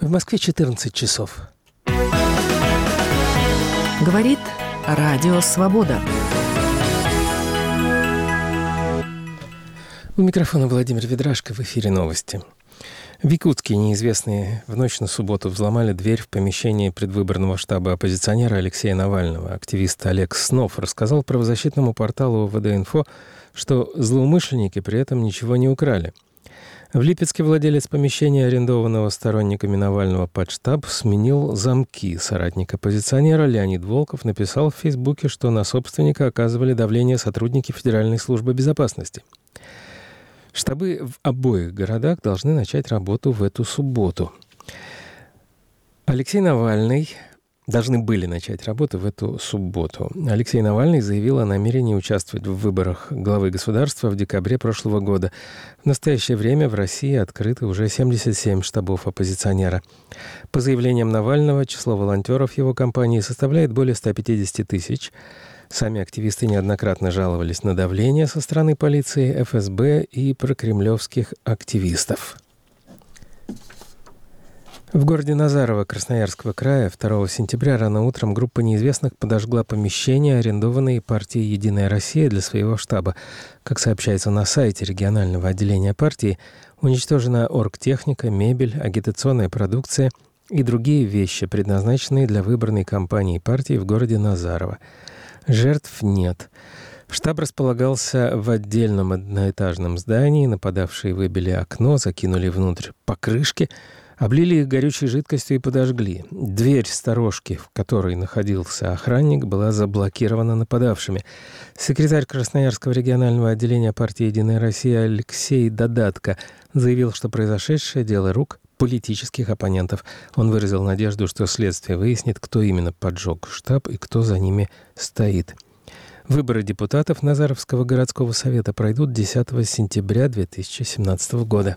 В Москве 14 часов. Говорит Радио Свобода. У микрофона Владимир Ведрашко, в эфире новости. В Якутске неизвестные в ночь на субботу взломали дверь в помещении предвыборного штаба оппозиционера Алексея Навального. Активист Олег Снов рассказал правозащитному порталу ВД-Инфо, что злоумышленники при этом ничего не украли. В Липецке владелец помещения, арендованного сторонниками Навального под штаб, сменил замки. Соратник оппозиционера Леонид Волков написал в Фейсбуке, что на собственника оказывали давление сотрудники Федеральной службы безопасности. Штабы в обоих городах должны начать работу в эту субботу. Алексей Навальный должны были начать работу в эту субботу. Алексей Навальный заявил о намерении участвовать в выборах главы государства в декабре прошлого года. В настоящее время в России открыты уже 77 штабов оппозиционера. По заявлениям Навального, число волонтеров его кампании составляет более 150 тысяч. Сами активисты неоднократно жаловались на давление со стороны полиции, ФСБ и прокремлевских активистов. В городе Назарово Красноярского края 2 сентября рано утром группа неизвестных подожгла помещение, арендованное партией «Единая Россия» для своего штаба. Как сообщается на сайте регионального отделения партии, уничтожена оргтехника, мебель, агитационная продукция и другие вещи, предназначенные для выборной кампании партии в городе Назарово. Жертв нет. Штаб располагался в отдельном одноэтажном здании. Нападавшие выбили окно, закинули внутрь покрышки, облили их горючей жидкостью и подожгли. Дверь сторожки, в которой находился охранник, была заблокирована нападавшими. Секретарь Красноярского регионального отделения партии «Единая Россия» Алексей Додатко заявил, что произошедшее – дело рук политических оппонентов. Он выразил надежду, что следствие выяснит, кто именно поджег штаб и кто за ними стоит. Выборы депутатов Назаровского городского совета пройдут 10 сентября 2017 года.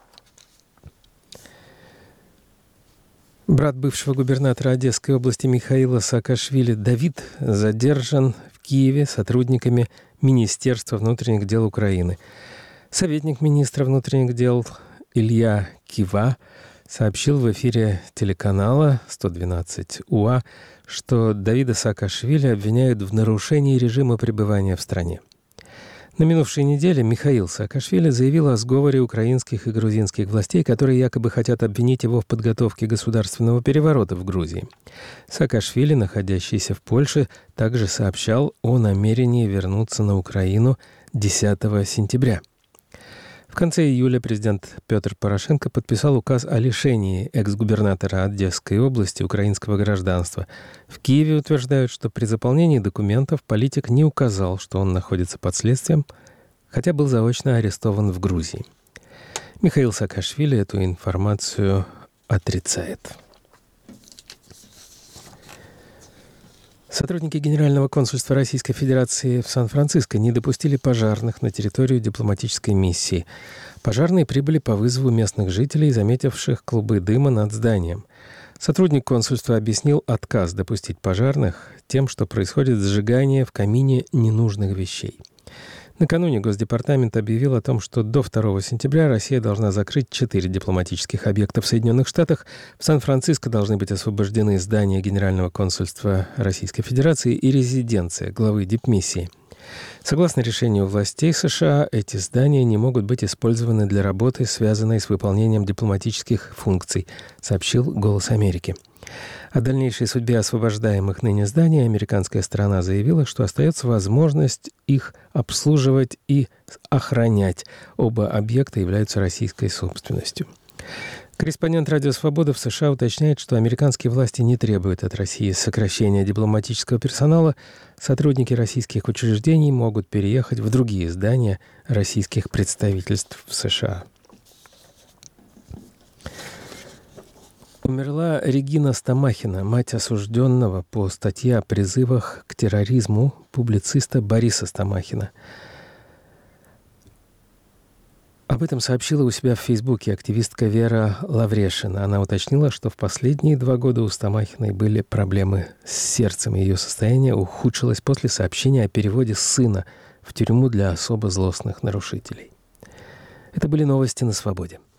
Брат бывшего губернатора Одесской области Михаила Саакашвили Давид задержан в Киеве сотрудниками Министерства внутренних дел Украины. Советник министра внутренних дел Илья Кива сообщил в эфире телеканала 112 УА, что Давида Саакашвили обвиняют в нарушении режима пребывания в стране. На минувшей неделе Михаил Саакашвили заявил о сговоре украинских и грузинских властей, которые якобы хотят обвинить его в подготовке государственного переворота в Грузии. Саакашвили, находящийся в Польше, также сообщал о намерении вернуться на Украину 10 сентября. В конце июля президент Петр Порошенко подписал указ о лишении экс-губернатора Одесской области украинского гражданства. В Киеве утверждают, что при заполнении документов политик не указал, что он находится под следствием, хотя был заочно арестован в Грузии. Михаил Саакашвили эту информацию отрицает. Сотрудники Генерального консульства Российской Федерации в Сан-Франциско не допустили пожарных на территорию дипломатической миссии. Пожарные прибыли по вызову местных жителей, заметивших клубы дыма над зданием. Сотрудник консульства объяснил отказ допустить пожарных тем, что происходит сжигание в камине ненужных вещей. Накануне Госдепартамент объявил о том, что до 2 сентября Россия должна закрыть 4 дипломатических объекта в Соединенных Штатах. В Сан-Франциско должны быть освобождены здания Генерального консульства Российской Федерации и резиденция главы дипмиссии. Согласно решению властей США, эти здания не могут быть использованы для работы, связанной с выполнением дипломатических функций, сообщил «Голос Америки». О дальнейшей судьбе освобождаемых ныне зданий американская сторона заявила, что остается возможность их обслуживать и охранять. Оба объекта являются российской собственностью. Корреспондент «Радио Свобода» в США уточняет, что американские власти не требуют от России сокращения дипломатического персонала. Сотрудники российских учреждений могут переехать в другие здания российских представительств в США. Умерла Регина Стамахина, мать осужденного по статье о призывах к терроризму публициста Бориса Стамахина. Об этом сообщила у себя в Фейсбуке активистка Вера Лаврешина. Она уточнила, что в последние 2 года у Стамахиной были проблемы с сердцем. Ее состояние ухудшилось после сообщения о переводе сына в тюрьму для особо злостных нарушителей. Это были новости на «Свободе».